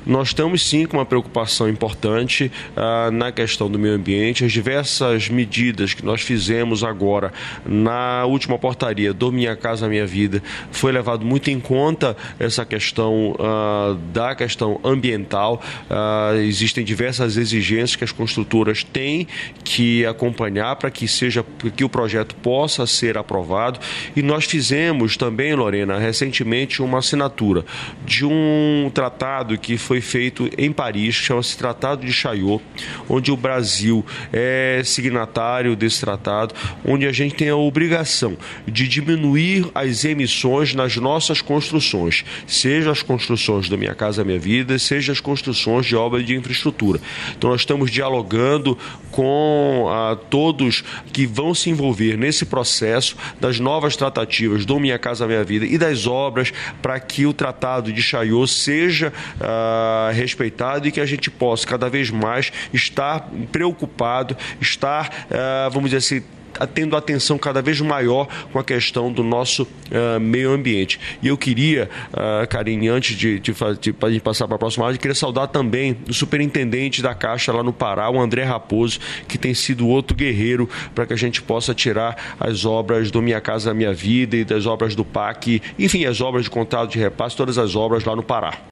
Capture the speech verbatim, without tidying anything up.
nós estamos sim com uma preocupação importante ah, na questão do meio ambiente. As diversas medidas que nós fizemos agora na última portaria do Minha Casa Minha Vida foi levado muito em conta essa questão ah, da questão ambiental. Ah, existem diversas exigências que as construtoras têm que acompanhar para que seja que o projeto possa ser aprovado. E nós fizemos também, Lorena, recentemente uma assinatura de um tratado que foi feito em Paris, chama-se Tratado de Chaillot, onde o Brasil é signatário desse tratado, onde a gente tem a obrigação de diminuir as emissões nas nossas construções, seja as construções do Minha Casa Minha Vida, seja as construções de obras de infraestrutura. Então nós estamos dialogando com ah, todos que vão se envolver nesse processo das novas tratativas do Minha Casa Minha Vida e das obras para que o Tratado de Chaillot seja ah, respeitado e que a gente possa cada vez mais estar preocupado, estar, ah, vamos dizer assim, tendo atenção cada vez maior com a questão do nosso uh, meio ambiente. E eu queria, uh, Karine, antes de, de, de, de passar para a próxima área, queria saudar também o superintendente da Caixa lá no Pará, o André Raposo, que tem sido outro guerreiro para que a gente possa tirar as obras do Minha Casa Minha Vida e das obras do P A C, enfim, as obras de contrato de repasse, todas as obras lá no Pará.